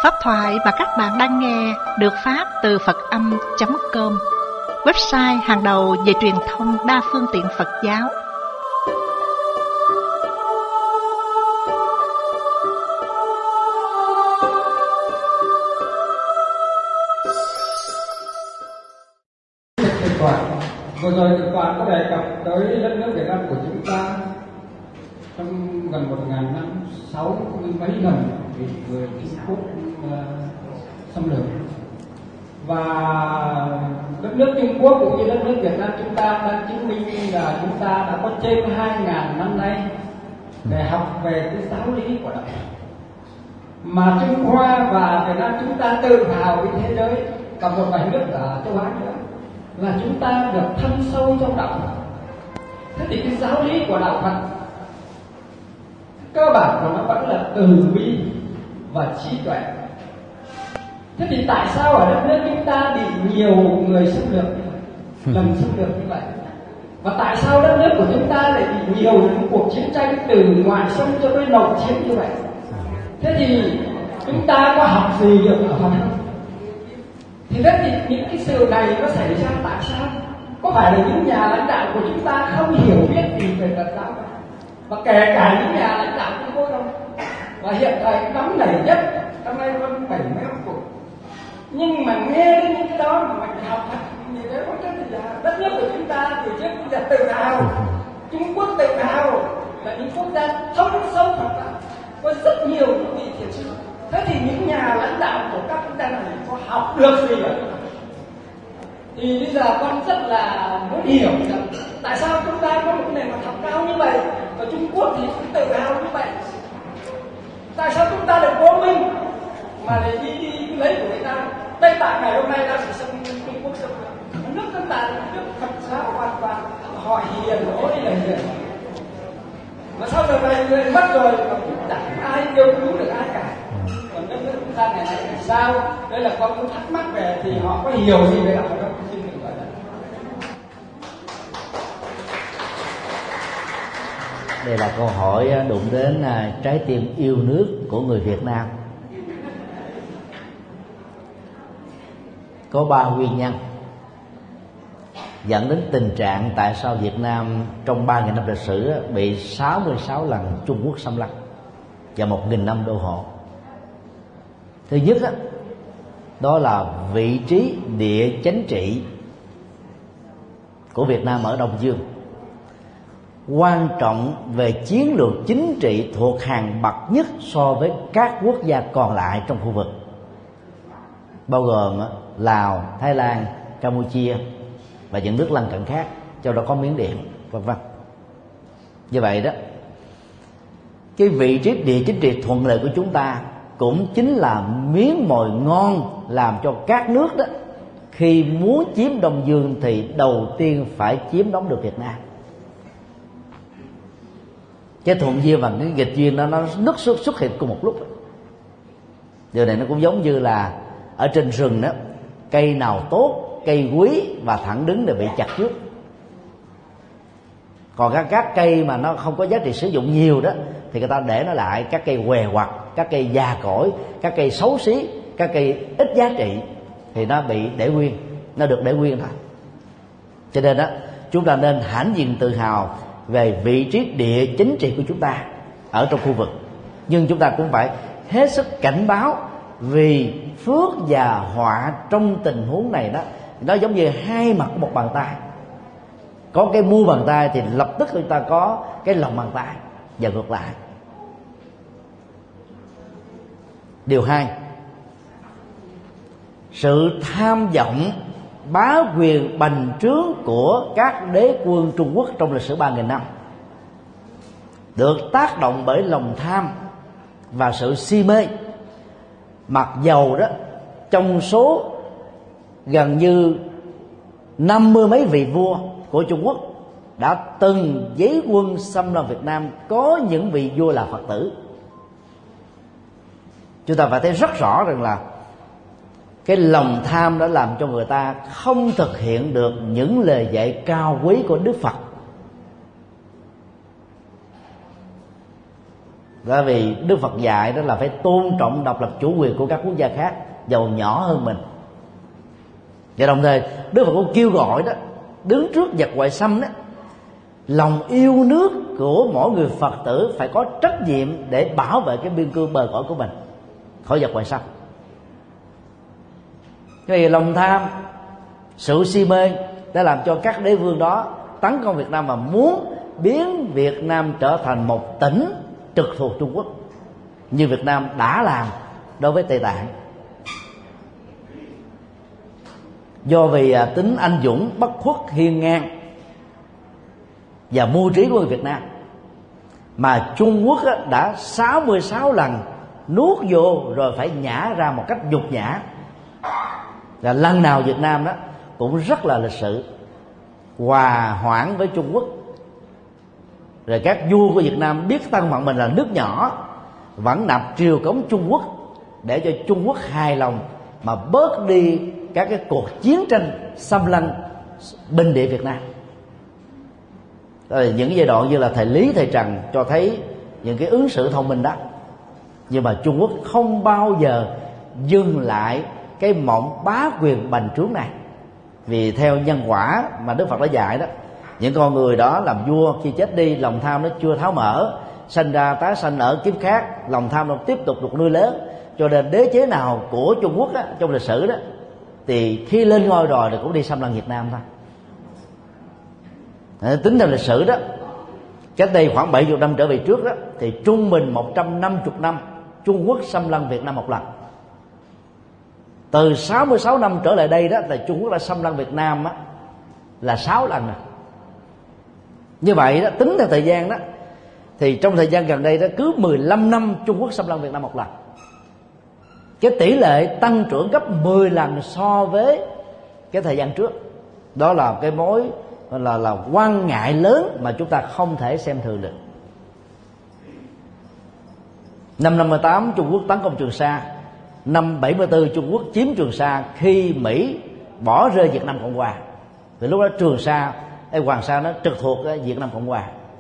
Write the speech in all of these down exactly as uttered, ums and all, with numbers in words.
Pháp thoại mà các bạn đang nghe được phát từ Phật Âm chấm com, website hàng đầu về truyền thông đa phương tiện Phật giáo. Thực quản vừa rồi thực quản có đề cập tới đất nước Việt Nam của chúng ta trong gần một ngàn năm, sáu mươi mấy lần bị người Trung Quốc uh, xâm lược, và đất nước Trung Quốc cũng như đất nước Việt Nam chúng ta đang chứng minh là chúng ta đã có trên hai ngàn năm nay để học về cái giáo lý của đạo Phật. Mà Trung Hoa và Việt Nam chúng ta tự hào với thế giới, cả một vài nước ở châu Á nữa, là chúng ta được thâm sâu trong đạo Phật. Thế thì cái giáo lý của đạo Phật cơ bản của nó vẫn là từ bi và trí tuệ. Thế thì tại sao ở đất nước chúng ta bị nhiều người xâm lược như vậy, lầm xâm lược như vậy? Và tại sao đất nước của chúng ta lại bị nhiều những cuộc chiến tranh từ ngoại xâm cho tới nội chiến như vậy? Thế thì chúng ta có học gì được ở Phật không? Thì rất thì những cái sự này nó xảy ra tại sao? Có phải là những nhà lãnh đạo của chúng ta không hiểu biết gì về Phật giáo không? Và kể cả những nhà lãnh đạo Trung Quốc không? Và hiện tại nóng nảy nhất năm nay vẫn bảy mươi lăm tuổi. Nhưng mà nghe đến những cái đó mà mình học thật thì đấy có rất là đất nước của chúng ta từ trước bây giờ tự hào, Trung Quốc tự hào là những quốc gia thâm sâu Phật giáo, có rất nhiều những vị thiền sư. Thế thì những nhà lãnh đạo của các quốc gia này có học được gì vậy? Thì bây giờ con rất là muốn hiểu rằng tại sao chúng ta có một nền văn học cao như vậy và Trung Quốc thì cũng tự hào như vậy. Tại sao chúng ta lại cố minh mà lại đi, đi lấy của người ta? Đây tại ngày hôm nay ta chỉ xâm Trung Quốc xâm nước chúng ta là nước Phật giáo hoàn toàn, họ hiền, ôi là hiền. Mà sau giờ này người mất rồi mà cũng chẳng ai kêu cứu được ai cả. Còn đất nước chúng ta ngày nay là sao? Đây là con cũng thắc mắc về thì họ có hiểu gì về đạo Phật không? Xin đừng gọi là. Đây là câu hỏi đụng đến trái tim yêu nước của người Việt Nam. Có ba nguyên nhân dẫn đến tình trạng tại sao Việt Nam trong ba nghìn năm lịch sử bị sáu mươi sáu lần Trung Quốc xâm lăng và một nghìn năm đô hộ. Thứ nhất đó, đó là vị trí địa chính trị của Việt Nam ở Đông Dương, quan trọng về chiến lược chính trị thuộc hàng bậc nhất so với các quốc gia còn lại trong khu vực, bao gồm Lào, Thái Lan, Campuchia và những nước lân cận khác, trong đó có Miến Điện, vân vân. Như vậy đó, cái vị trí địa chính trị thuận lợi của chúng ta cũng chính là miếng mồi ngon làm cho các nước đó khi muốn chiếm Đông Dương thì đầu tiên phải chiếm đóng được Việt Nam. Cái thuận duyên và cái nghịch duyên đó nó nước xuất xuất hiện cùng một lúc. Điều này nó cũng giống như là ở trên rừng đó, cây nào tốt, cây quý và thẳng đứng đều bị chặt trước. Còn các, các cây mà nó không có giá trị sử dụng nhiều đó thì người ta để nó lại, các cây què quặt, các cây già cỗi, các cây xấu xí, các cây ít giá trị thì nó bị để nguyên, nó được để nguyên thôi. Cho nên đó, chúng ta nên hãnh diện tự hào về vị trí địa chính trị của chúng ta ở trong khu vực. Nhưng chúng ta cũng phải hết sức cảnh báo, vì phước và họa trong tình huống này đó, nó giống như hai mặt của một bàn tay. Có cái mu bàn tay thì lập tức chúng ta có cái lòng bàn tay, và ngược lại. Điều hai, sự tham vọng bá quyền bành trướng của các đế quân Trung Quốc trong lịch sử ba nghìn năm được tác động bởi lòng tham và sự si mê. Mặc dầu đó, trong số gần như năm mươi mấy vị vua của Trung Quốc đã từng giấy quân xâm lăng Việt Nam, có những vị vua là Phật tử. Chúng ta phải thấy rất rõ rằng là cái lòng tham đã làm cho người ta không thực hiện được những lời dạy cao quý của Đức Phật. Bởi vì Đức Phật dạy đó là phải tôn trọng độc lập chủ quyền của các quốc gia khác dầu nhỏ hơn mình. Và đồng thời Đức Phật cũng kêu gọi đó, đứng trước giặc ngoại xâm đó, lòng yêu nước của mỗi người Phật tử phải có trách nhiệm để bảo vệ cái biên cương bờ cõi của mình khỏi giặc ngoại xâm. Vì lòng tham, sự si mê đã làm cho các đế vương đó tấn công Việt Nam và muốn biến Việt Nam trở thành một tỉnh trực thuộc Trung Quốc, như Việt Nam đã làm đối với Tây Tạng. Do vì tính anh dũng, bất khuất, hiên ngang và mưu trí của người Việt Nam mà Trung Quốc đã sáu mươi sáu lần nuốt vô rồi phải nhả ra một cách nhục nhã. Và lần nào Việt Nam đó cũng rất là lịch sự, hòa hoãn với Trung Quốc. Rồi các vua của Việt Nam biết thân phận mình là nước nhỏ, vẫn nạp triều cống Trung Quốc để cho Trung Quốc hài lòng mà bớt đi các cái cuộc chiến tranh xâm lăng binh địa Việt Nam. Rồi những giai đoạn như là thời Lý, thời Trần cho thấy những cái ứng xử thông minh đó. Nhưng mà Trung Quốc không bao giờ dừng lại cái mộng bá quyền bành trướng này. Vì theo nhân quả mà Đức Phật đã dạy đó, những con người đó làm vua khi chết đi, lòng tham nó chưa tháo mở, sanh ra tái sanh ở kiếp khác, lòng tham nó tiếp tục được nuôi lớn. Cho nên đế chế nào của Trung Quốc á, trong lịch sử đó thì khi lên ngôi rồi thì cũng đi xâm lăng Việt Nam thôi. Tính theo lịch sử đó, cách đây khoảng bảy mươi năm trở về trước đó, thì trung bình một trăm năm mươi năm Trung Quốc xâm lăng Việt Nam một lần. Từ sáu mươi sáu năm trở lại đây đó là Trung Quốc đã xâm lăng Việt Nam á, là sáu lần rồi. Như vậy đó, tính theo thời gian đó, thì trong thời gian gần đây đó, cứ mười lăm năm Trung Quốc xâm lăng Việt Nam một lần. Cái tỷ lệ tăng trưởng gấp mười lần so với cái thời gian trước. Đó là cái mối là là quan ngại lớn mà chúng ta không thể xem thường được. Năm năm mươi tám Trung Quốc tấn công Trường Sa. Năm bảy mươi tư Trung Quốc chiếm Trường Sa khi Mỹ bỏ rơi Việt Nam Cộng Hòa. Vì lúc đó Trường Sa, hay Hoàng Sa nó trực thuộc Việt Nam Cộng Hòa.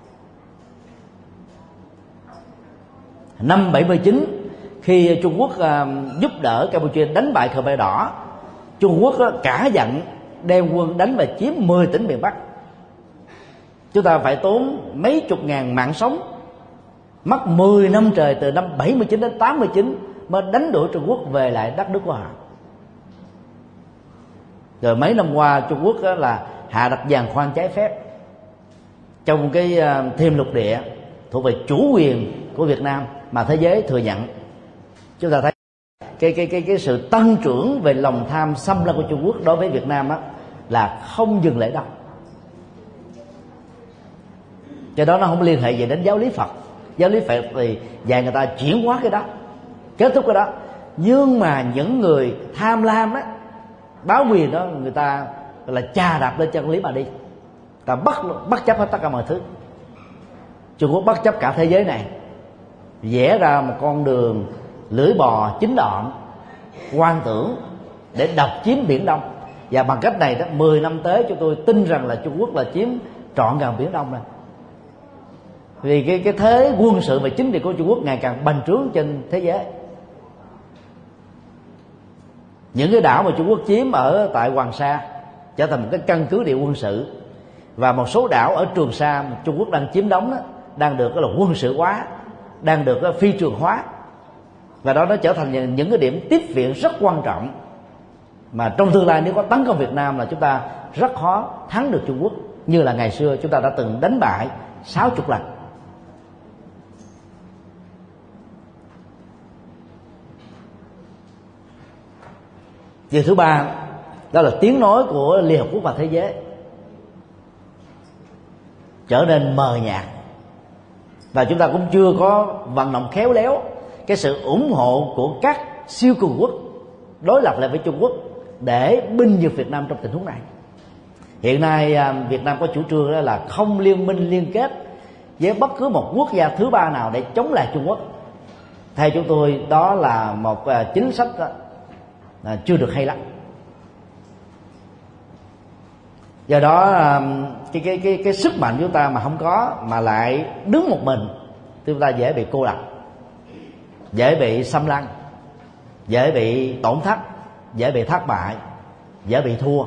Năm bảy mươi chín khi Trung Quốc uh, giúp đỡ Campuchia đánh bại Khmer Đỏ, Trung Quốc uh, cả giận đem quân đánh và chiếm mười tỉnh miền Bắc. Chúng ta phải tốn mấy chục ngàn mạng sống, mất mười năm trời, từ năm bảy mươi chín đến tám mươi chín mới đánh đuổi Trung Quốc về lại đất nước của họ. Rồi mấy năm qua Trung Quốc uh, là hạ đặt giàn khoan trái phép trong cái uh, thêm lục địa thuộc về chủ quyền của Việt Nam mà thế giới thừa nhận. Chúng ta thấy cái cái cái cái sự tăng trưởng về lòng tham xâm lăng của Trung Quốc đối với Việt Nam đó là không dừng lại đâu. Cho đó nó không liên hệ gì đến giáo lý Phật. Giáo lý Phật thì dạy người ta chuyển hóa cái đó, kết thúc cái đó. Nhưng mà những người tham lam đó, báo quyền đó, người ta là chà đạp lên chân lý mà đi, ta bắt bắt chấp hết tất cả mọi thứ. Trung Quốc bất chấp cả thế giới này, vẽ ra một con đường lưỡi bò chín đoạn quan tưởng để độc chiếm Biển Đông. Và bằng cách này đó, mười năm tới chúng tôi tin rằng là Trung Quốc là chiếm trọn gần Biển Đông này. Vì cái, cái thế quân sự và chính trị của Trung Quốc ngày càng bành trướng trên thế giới. Những cái đảo mà Trung Quốc chiếm ở tại Hoàng Sa trở thành một cái căn cứ địa quân sự, và một số đảo ở Trường Sa mà Trung Quốc đang chiếm đóng đó, đang được là quân sự hóa, đang được phi trường hóa, và đó nó trở thành những cái điểm tiếp viện rất quan trọng mà trong tương lai nếu có tấn công Việt Nam là chúng ta rất khó thắng được Trung Quốc, như là ngày xưa chúng ta đã từng đánh bại sáu mươi lần. Điều thứ ba đó là tiếng nói của Liên Hợp Quốc và thế giới trở nên mờ nhạt, và chúng ta cũng chưa có vận động khéo léo cái sự ủng hộ của các siêu cường quốc đối lập lại với Trung Quốc để binh nhược Việt Nam trong tình huống này. Hiện nay Việt Nam có chủ trương đó là không liên minh liên kết với bất cứ một quốc gia thứ ba nào để chống lại Trung Quốc. Theo chúng tôi đó là một chính sách đó, là chưa được hay lắm. Do đó cái cái cái cái sức mạnh của chúng ta mà không có, mà lại đứng một mình, chúng ta dễ bị cô lập. dễ bị xâm lăng, dễ bị tổn thất, dễ bị thất bại, dễ bị thua.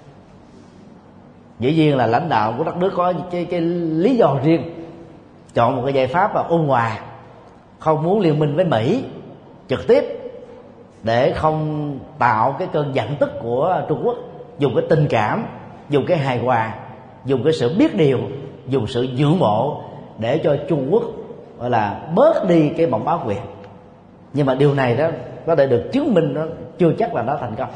Dĩ nhiên là lãnh đạo của đất nước có cái, cái lý do riêng, chọn một cái giải pháp là ôn hòa, không muốn liên minh với Mỹ trực tiếp để không tạo cái cơn giận tức của Trung Quốc, dùng cái tình cảm, dùng cái hài hòa, dùng cái sự biết điều, dùng sự nhượng bộ để cho Trung Quốc gọi là bớt đi cái vọng bá quyền. Nhưng mà điều này đó có thể được chứng minh nó chưa chắc là nó thành công.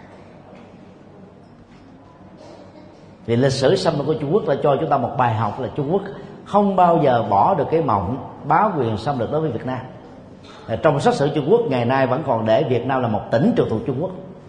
Vì lịch sử xâm lược của Trung Quốc đã cho chúng ta một bài học là Trung Quốc không bao giờ bỏ được cái mộng bá quyền xâm lược đối với Việt Nam. Trong sách sử Trung Quốc ngày nay vẫn còn để Việt Nam là một tỉnh trực thuộc Trung Quốc.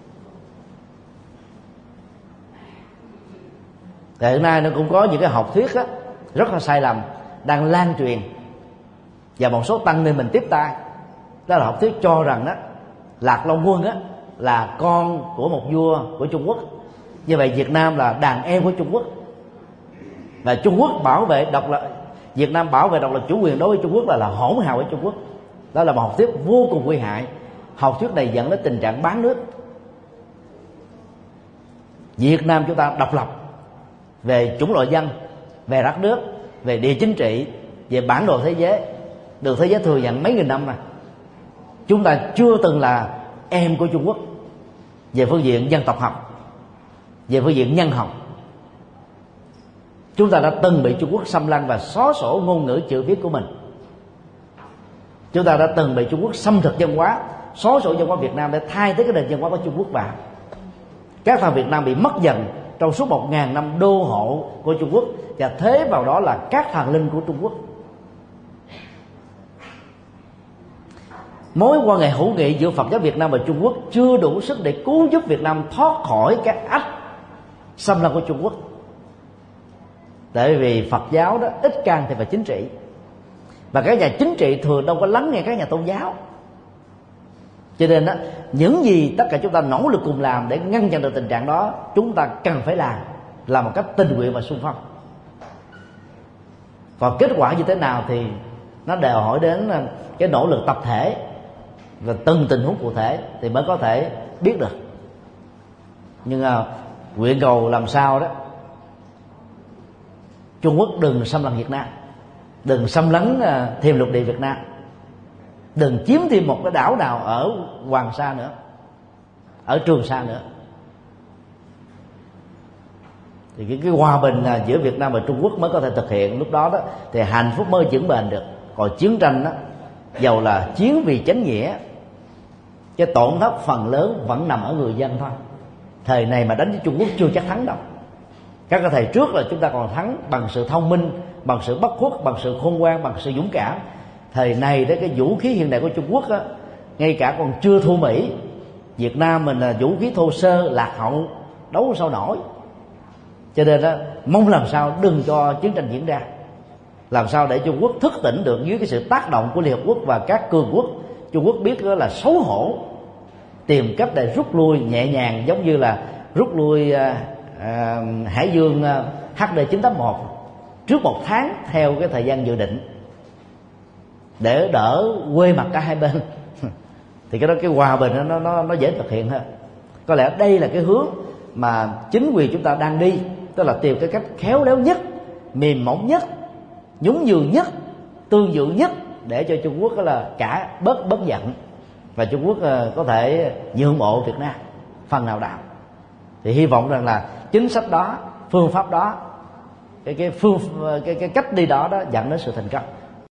Thì hiện nay nó cũng có những cái học thuyết đó, rất là sai lầm đang lan truyền, và một số tăng ni mình tiếp tay. Đó là học thuyết cho rằng đó Lạc Long Quân á là con của một vua của Trung Quốc, như vậy Việt Nam là đàn em của Trung Quốc, và Trung Quốc bảo vệ độc lập, Việt Nam bảo vệ độc lập chủ quyền đối với Trung Quốc là là hỗn hào với Trung Quốc. Đó là một học thuyết vô cùng nguy hại. Học thuyết này dẫn đến tình trạng bán nước. Việt Nam chúng ta độc lập về chủng loại dân, về đất nước, về địa chính trị, về bản đồ thế giới, được thế giới thừa nhận mấy nghìn năm mà. Chúng ta chưa từng là em của Trung Quốc về phương diện dân tộc học, về phương diện nhân học. Chúng ta đã từng bị Trung Quốc xâm lăng và xóa sổ ngôn ngữ chữ viết của mình. Chúng ta đã từng bị Trung Quốc xâm thực văn hóa, xóa sổ văn hóa Việt Nam để thay thế cái nền văn hóa của Trung Quốc vào. Các thằng Việt Nam bị mất dần trong suốt một ngàn năm đô hộ của Trung Quốc, và thế vào đó là các thần linh của Trung Quốc. Mối quan hệ hữu nghị giữa Phật giáo Việt Nam và Trung Quốc chưa đủ sức để cứu giúp Việt Nam thoát khỏi các ách xâm lăng của Trung Quốc. Tại vì Phật giáo đó ít can thiệp vào chính trị, và các nhà chính trị thường đâu có lắng nghe các nhà tôn giáo. Cho nên đó, những gì tất cả chúng ta nỗ lực cùng làm để ngăn chặn được tình trạng đó, chúng ta cần phải làm làm một cách tình nguyện và xung phong. Còn kết quả như thế nào thì nó đòi hỏi đến cái nỗ lực tập thể và từng tình huống cụ thể thì mới có thể biết được. Nhưng à, nguyện cầu làm sao đó Trung Quốc đừng xâm lăng Việt Nam, đừng xâm lấn à, thêm lục địa Việt Nam, đừng chiếm thêm một cái đảo nào ở Hoàng Sa nữa, ở Trường Sa nữa. Thì cái, cái hòa bình à, giữa Việt Nam và Trung Quốc mới có thể thực hiện. Lúc đó đó thì hạnh phúc mới vững bền được. Còn chiến tranh đó, dầu là chiến vì chánh nghĩa, cái tổn thất phần lớn vẫn nằm ở người dân thôi. Thời này mà đánh với Trung Quốc chưa chắc thắng đâu. Các cái thầy trước là chúng ta còn thắng bằng sự thông minh, bằng sự bất khuất, bằng sự khôn ngoan, bằng sự dũng cảm. Thời này đấy, cái vũ khí hiện đại của Trung Quốc á, ngay cả còn chưa thua Mỹ. Việt Nam mình là vũ khí thô sơ, lạc hậu, đấu sao nổi. Cho nên đó, mong làm sao đừng cho chiến tranh diễn ra, làm sao để Trung Quốc thức tỉnh được dưới cái sự tác động của Liên Hợp Quốc và các cường quốc. Trung Quốc biết đó là xấu hổ, tìm cách để rút lui nhẹ nhàng, giống như là rút lui à, à, Hải Dương à, H D chín tám một trước một tháng theo cái thời gian dự định, để đỡ quê mặt cả hai bên. Thì cái đó, cái hòa bình nó nó nó dễ thực hiện hơn. Có lẽ đây là cái hướng mà chính quyền chúng ta đang đi, tức là tìm cái cách khéo léo nhất, mềm mỏng nhất, nhún nhường nhất, tương dưỡng nhất để cho Trung Quốc là cả bớt bớt giận, và Trung Quốc có thể nhượng bộ Việt Nam phần nào đó. Thì hy vọng rằng là chính sách đó, phương pháp đó, cái cái phương cái cái cách đi đó đó dẫn đến sự thành công.